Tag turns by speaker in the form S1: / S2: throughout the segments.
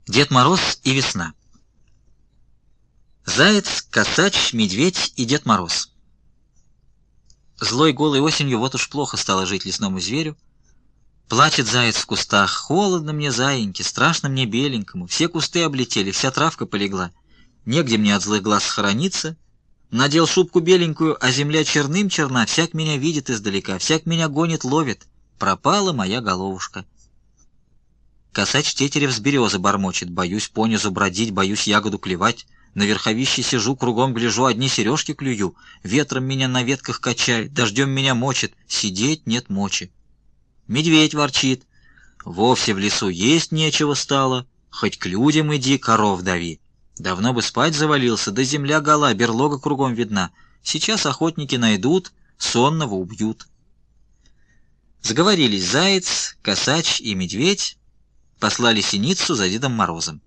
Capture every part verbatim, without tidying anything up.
S1: Дед Мороз и весна. Заяц, косач, медведь и Дед Мороз. Злой голой осенью вот уж плохо стало жить лесному зверю. Плачет заяц в кустах: холодно мне, заиньки, страшно мне беленькому, все кусты облетели, вся травка полегла, негде мне от злых глаз схорониться. Надел шубку беленькую, а земля черным черна, всяк меня видит издалека, всяк меня гонит, ловит, пропала моя головушка. Косач Тетерев с березы бормочет: боюсь понизу бродить, боюсь ягоду клевать, на верховище сижу, кругом гляжу, одни сережки клюю, ветром меня на ветках качает, дождем меня мочит, сидеть нет мочи. Медведь ворчит: вовсе в лесу есть нечего стало, хоть к людям иди, коров дави. Давно бы спать завалился, да земля гола, берлога кругом видна, сейчас охотники найдут, сонного убьют. Заговорились заяц, косач и медведь, послали синицу за Дедом Морозом.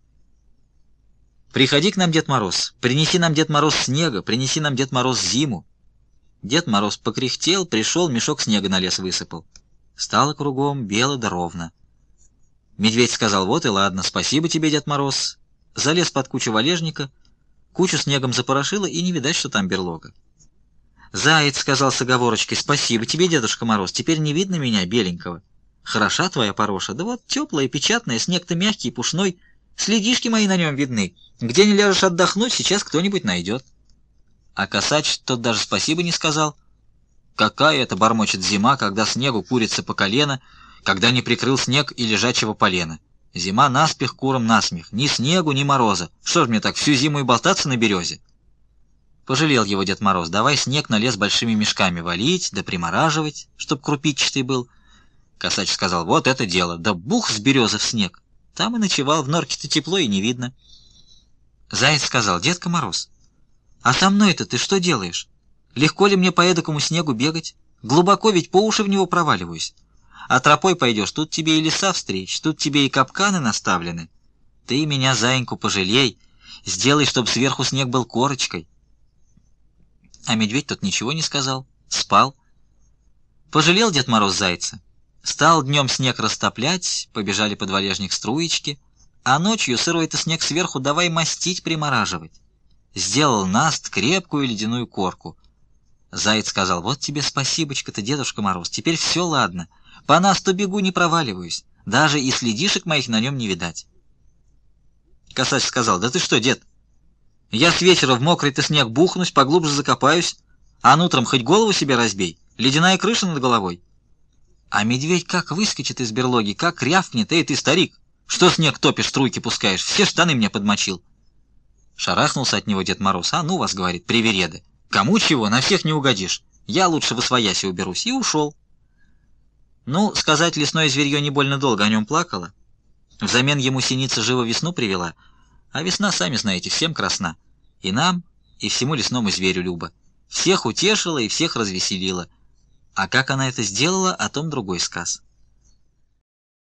S1: «Приходи к нам, Дед Мороз, принеси нам, Дед Мороз, снега, принеси нам, Дед Мороз, зиму». Дед Мороз покряхтел, пришел, мешок снега на лес высыпал. Стало кругом бело да ровно. Медведь сказал: вот и ладно, спасибо тебе, Дед Мороз. Залез под кучу валежника, кучу снегом запорошило, и не видать, что там берлога. Заяц сказал с оговорочкой: спасибо тебе, Дедушка Мороз, теперь не видно меня, беленького. Хороша твоя пороша, да вот теплая, печатная, снег-то мягкий, пушной, следишки мои на нем видны. Где не ляжешь отдохнуть, сейчас кто-нибудь найдет. А косач тот даже спасибо не сказал. Какая это, бормочет, зима, когда снегу курица по колено, когда не прикрыл снег и лежачего полена. Зима наспех, курам насмех, ни снегу, ни мороза. Что ж мне так всю зиму и болтаться на березе? Пожалел его Дед Мороз: давай снег на лес большими мешками валить, да примораживать, чтоб крупичатый был. Косач сказал: вот это дело, да бух с березы в снег. Там и ночевал, в норке-то тепло и не видно. Заяц сказал: Дедка Мороз, а со мной-то ты что делаешь? Легко ли мне по эдакому снегу бегать? Глубоко ведь по уши в него проваливаюсь. А тропой пойдешь, тут тебе и леса встреч, тут тебе и капканы наставлены. Ты меня, заиньку, пожалей, сделай, чтоб сверху снег был корочкой. А медведь тот ничего не сказал, спал. Пожалел Дед Мороз зайца. Стал днем снег растоплять, побежали под валежник струечки, а ночью сырой-то снег сверху давай мастить, примораживать. Сделал наст крепкую ледяную корку. Заяц сказал: вот тебе спасибочка-то, Дедушка Мороз, теперь все ладно. По насту бегу, не проваливаюсь, даже и следишек моих на нем не видать. Косач сказал: да ты что, дед, я с вечера в мокрый-то снег бухнусь, поглубже закопаюсь, а утром хоть голову себе разбей, ледяная крыша над головой. А медведь как выскочит из берлоги, как рявкнет: эй ты, старик, что снег топишь, струйки пускаешь, все штаны мне подмочил. Шарахнулся от него Дед Мороз: а ну вас, говорит, привереды, кому чего, на всех не угодишь, я лучше восвояси уберусь, и ушел. Ну, сказать, лесное зверье не больно долго о нем плакало. Взамен ему синица живо весну привела, а весна, сами знаете, всем красна. И нам, и всему лесному зверю любо. Всех утешила и всех развеселила. А как она это сделала, о том другой сказ.